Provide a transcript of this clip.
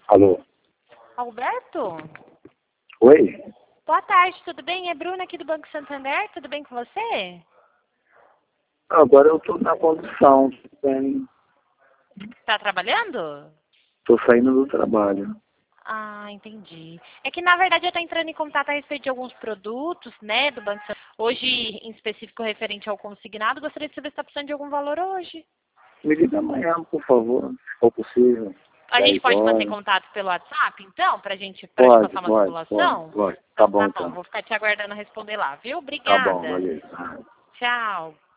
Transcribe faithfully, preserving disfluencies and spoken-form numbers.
Alô? Alberto? Oi? Boa tarde, tudo bem? É Bruna aqui do Banco Santander, tudo bem com você? Agora eu tô na condução, bem. Tá trabalhando? Tô saindo do trabalho. Ah, entendi. É que na verdade eu tô entrando em contato a respeito de alguns produtos, né, do Banco Santander. Hoje, em específico, referente ao consignado, gostaria de saber se está precisando de algum valor hoje. Me liga amanhã, por favor, se for possível. A gente dez pode manter horas. contato pelo WhatsApp, então, pra gente, pra te Pode, passar uma pode, pode, simulação? pode. Tá Então bom tá bom, então. vou ficar te aguardando responder lá, viu? Tá bom, Obrigada. valeu. Tchau.